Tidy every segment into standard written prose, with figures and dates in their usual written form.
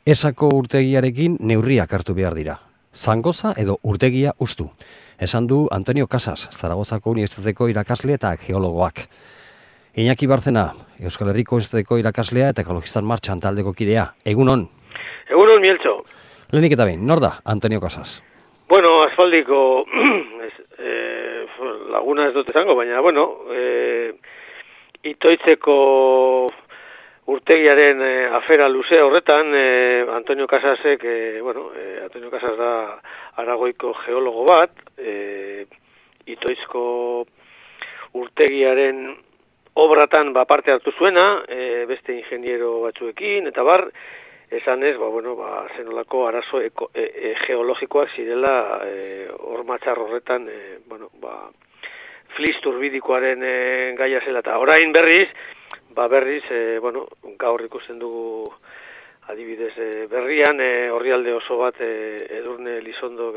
Esako urtegiarekin neurriak hartu behar dira. Zangoza edo urtegia ustu. Esan du Antonio Casas, Zaragozako Unibertsitateko irakasle eta geologoak. Iñaki Barcena, Euskal Herriko Unibertsitateko irakaslea eta Ekologistan Martxan taldeko kidea. Egunon? Egunon, Mieltxo. Lehenik eta behin, nor da Antonio Casas? Bueno, asfaldiko laguna ez dut esango, baina, Itoitzeko urtegiaren afera luze horretan, Antonio Casasek, Antonio Casas da Aragoiko geologo bat, Itoitzko urtegiaren obratan parte hartu zuena, beste ingeniero batzuekin, eta esanez, zenolako arazo geologikoak zirela hormatxar horretan, flis turbidikoaren gaia zela, eta orain berriz, gaur ikusten dugu adibidez berrian, orrialde oso bat Edurne Elizondo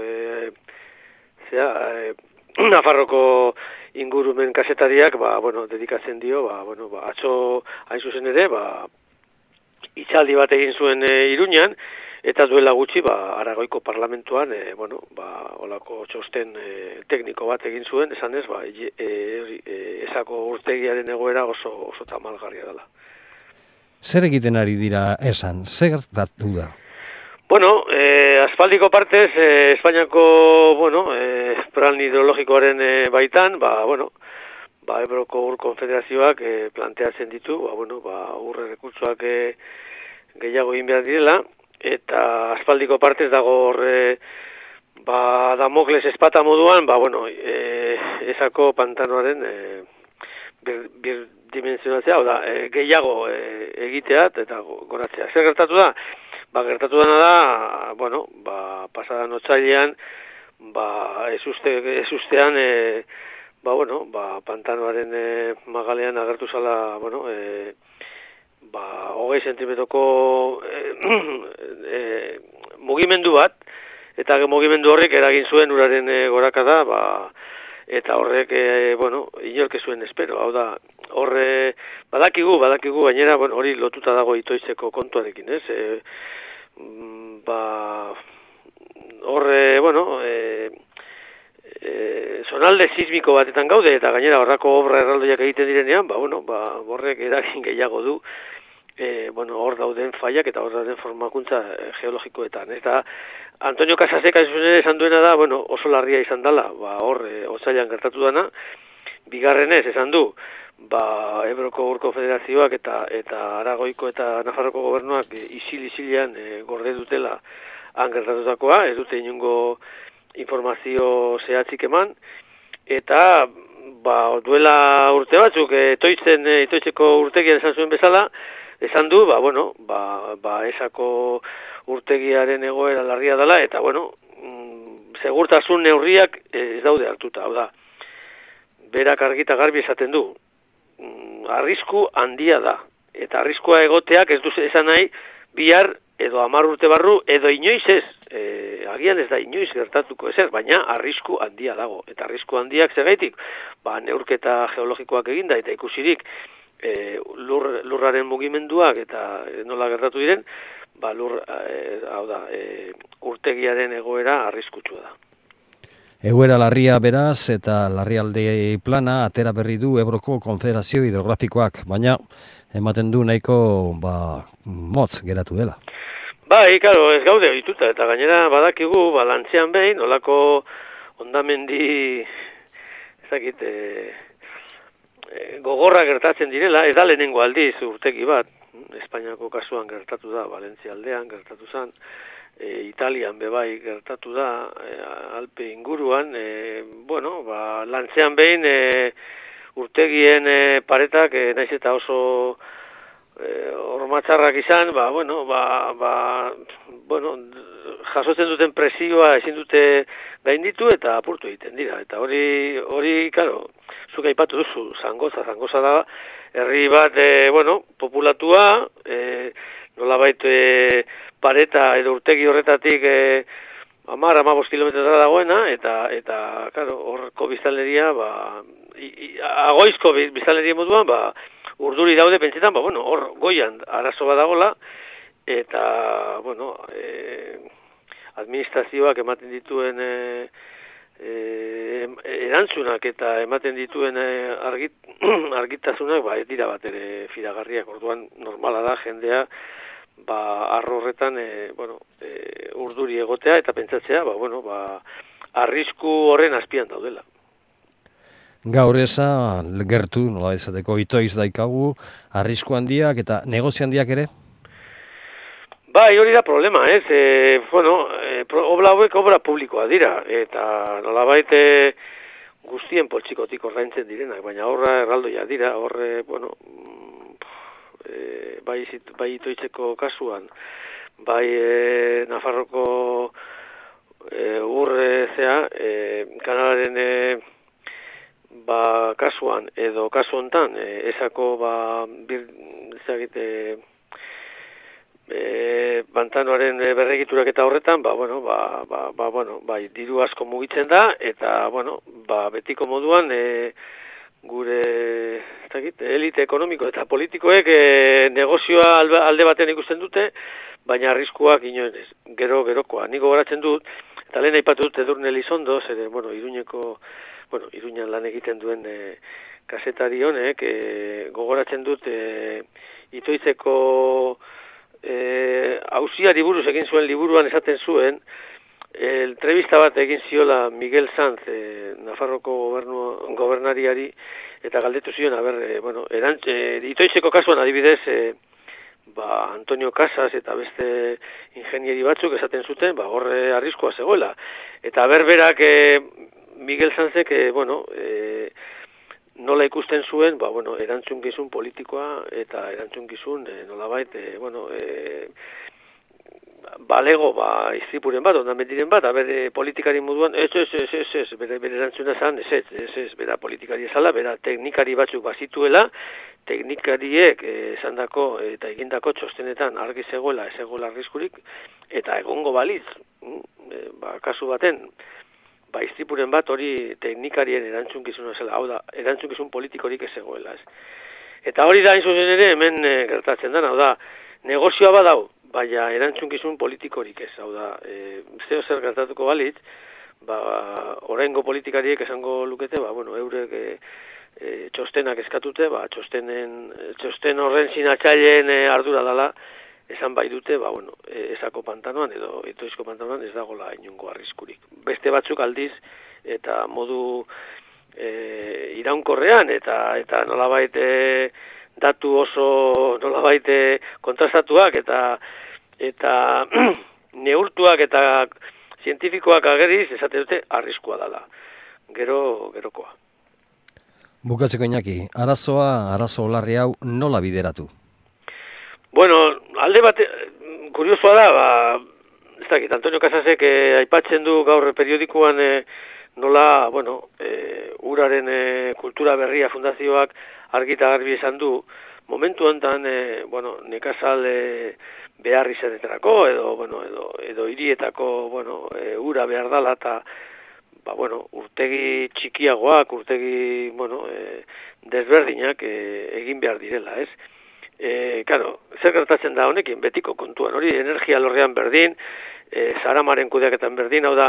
Nafarroko ingurumen kazetariak, dedikatzen dio, atzo hain zuzen ere, hitzaldi bat egin zuen Iruñan, eta duela gutxi, Aragoiko parlamentuan, olako txosten tekniko bat egin zuen, esanez, esako urtegiaren egoera oso tamalgarria dela. Zer egiten ari dira esan? Zer gertatu da? Aspaldiko partez, Espainiako, plan hidrologikoaren baitan, Ebroko Ur Konfederazioak planteatzen ditu, urre rekurtsoak gehiago egin behar direla, eta aspaldiko partez dago horre, Damokles espata moduan, esako pantanoaren birdimensionazioa, gehiago egitea eta goratzea. Zer gertatu da? Gertatu dena da, pasadan otsailean, ezustean, pantanoaren magalean agertu zala, 20 zentimetroko mugimendu bat, eta mugimendu horrek eragin zuen uraren gorakada, eta horrek, inork ez zuen espero, hau da, horre, badakigu, gainera, hori lotuta dago Itoitzeko kontuarekin, ez? Horre, zonalde sismiko batetan gaude, eta gainera horrako obra erraldoiak egiten direnean, horrek eragin gehiago du, hor dauden faiak eta hor dauden formakuntza geologikoetan. Eta Antonio Casasek esan duena da, oso larria izan dela, hor otsailean gertatu dana, bigarrenez esan du, Ebroko Ur Konfederazioak eta Aragoiko eta Nafarroko gobernuak isil-isilean gorde dutela han gertatutakoa, ez dute inongo informazio zehatzik eman, eta duela urte batzuk Itoitzeko urtegian esan zuen bezala, esan du, esako urtegiaren egoera larria dela, eta segurtasun neurriak ez daude hartuta, hau da, berak argita garbi esaten du, arrisku handia da, eta arriskua egoteak ez du esan nahi, bihar edo 10 urte barru, edo inoiz ez, agian ez da inoiz gertatuko ez, baina arrisku handia dago, eta arrisku handiak zegaitik, neurketa geologikoak eginda, eta ikusirik lurraren mugimenduak, eta nola gertatu diren, urtegiaren egoera arriskutsua da. Egoera larria beraz eta larrialde plana atera berri du Ebroko Konfederazio Hidrografikoak, baina ematen du nahiko motz geratu dela. Karo, ez gaude dituta, eta gainera badakigu, lantzean behin, olako hondamendi, gogorra gertatzen direla, ez da lehenengo aldiz urtegi bat, Espainiako kasuan gertatu da, Valentzia aldean gertatu zen, Italian bebai gertatu da, Alpe inguruan, lantzean behin urtegien paretak, naiz eta oso hormatxarrak izan, jasotzen duten presioa ezin dute gainditu eta apurtu egiten dira. Eta hori, karo, zuk aipatu duzu, Zangoza da, herri bat, populatua, nolabait pareta edo urtegi horretatik 10-15 kilometrotara dagoena, eta karo, horko biztanleria, agoizko biztanleria moduan, urduri daude pentsetan, hor goian arazo bat dagoela, eta, bueno, administrazioak ematen dituen erantzunak eta ematen dituen argitasunak, ba, ez dira bat ere fidagarriak, orduan normala da jendea, ba, arro horretan, urduri egotea eta pentsatzea, ba, bueno, ba, arrisku horren azpian daudela. Gaur eza, gertu, nola ezateko, itoiz daikagu, arrisku handiak eta negozio handiak ere? Bai, hori da problema, ez? Obra hauek obra publikoa dira, eta nolabait guztien poltsikotik ordaintzen direnak, baina horra erraldoia dira, horre, bai itoitzeko kasuan, bai Nafarroko kanalaren kasuan, edo kasu hontan, esako pantanoaren berregiturak eta horretan, bai, diru asko mugitzen da, eta, betiko moduan, gure elite ekonomiko eta politikoek negozioa alde batean ikusten dute, baina arriskuak inoen ez, gerokoa. Nik gogoratzen dut, eta lehen aipatu dut Edurne Elizondo, Iruñan lan egiten duen kazetari honek, gogoratzen dut Itoitzeko auziari buruz egin zuen liburuan esaten zuen, entrevista bat egin ziola Miguel Sanz, Nafarroko gobernariari, eta galdetu zion, Itoitzeko kasuan adibidez, Antonio Casas eta beste ingenieri batzuk esaten zuten, horre arriskua zegoela. Eta berberak Miguel Sanzek, nola ikusten zuen, erantzunkizun politikoa eta erantzunkizun nolabait, balego, istripuren bat, ondamendiren bat, politikari moduan, bere erantzuna zan, bera politikari ezala, bera teknikari batzuk bazituela, teknikariek esandako eta egindako txostenetan argi zegoela, ez zegoela arriskurik, eta egongo balitz, kasu baten, istripuren bat hori teknikarien erantzunkizuna zela, hau da, erantzunkizun politikorik ez zegoela, ez. Eta hori da, hain zuzen ere, hemen gertatzen da, hau da, negozioa badau, baina erantzunkizun politikorik ez, hau da, zeo zer gertatuko balitz, oraingo politikariek esango lukete, eurek txostenak eskatute, txosten horren sinatzaileen ardura dela, esan bai dute, esako pantanoan edo Itoizko pantanoan ez dagoela inongo arriskurik. Beste batzuk aldiz, eta modu iraunkorrean, eta nolabait datu oso nolabait kontrastatuak, eta neurtuak eta zientifikoak ageriz, esate dute, arriskua dela. Gerokoa. Bukatzeko Iñaki, arazo olarri hau nola bideratu? Alde bat, kuriosoa da, ez dakit, Antonio Casasek aipatzen du gaur periodikoan nola, uraren kultura berria fundazioak argita garbi esan du, momentu honetan, nekazal behar izatetarako, edo hirietako, ura behar dala, eta, urtegi txikiagoak, urtegi, desberdinak egin behar direla, ez? Zer gertatzen da honekin, betiko kontuan, hori energia lorrean berdin, Saramaren kudeaketan berdin, hau da,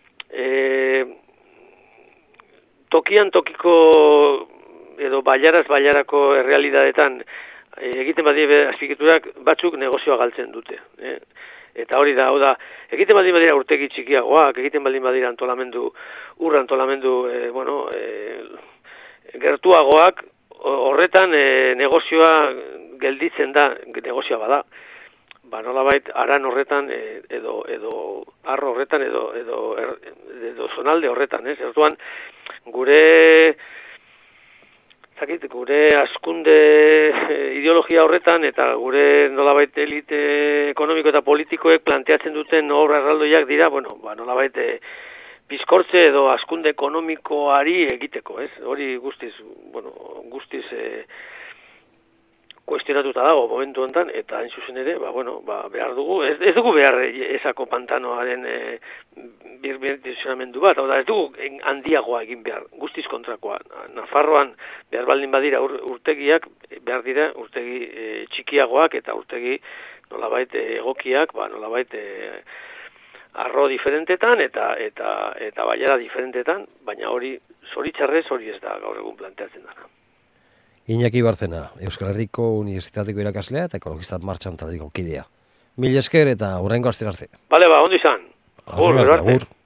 tokian tokiko edo bailarako errealidadetan egiten badire azpikiturak batzuk negozioa galtzen dute. Eta hori da, hau da, egiten baldin badira urtegi txikiagoak, egiten baldin badira urra antolamendu, gertuagoak, horretan negozioa gelditzen da, negozioa bada. Nolabait, aran horretan, edo arro horretan, edo zonalde horretan, ez? Erduan, gure askunde ideologia horretan, eta gure nolabait elite ekonomiko eta politikoek planteatzen duten obra erraldoiak dira, nolabait bizkortze edo askunde ekonomikoari egiteko, ez? Hori guztiz kuestionatuta dago momentu honetan, eta hain zuzen ere, behar dugu, ez dugu behar esako pantanoaren birmentizionamendu bat, ez dugu handiagoa egin behar, guztiz kontrakoa. Nafarroan behar baldin badira urtegiak, behar dira urtegi txikiagoak eta urtegi nolabait egokiak, nolabait arro diferentetan eta baiara diferentetan, baina hori zoritxarrez hori ez da gaur egun planteatzen dana. Iñaki Barcena, Euskal Herriko Unibertsitateko irakaslea eta ekologista martxan taldeko kidea. Mil esker eta hurrengo astera arte. Bale, ondo izan. Agur, gero arte.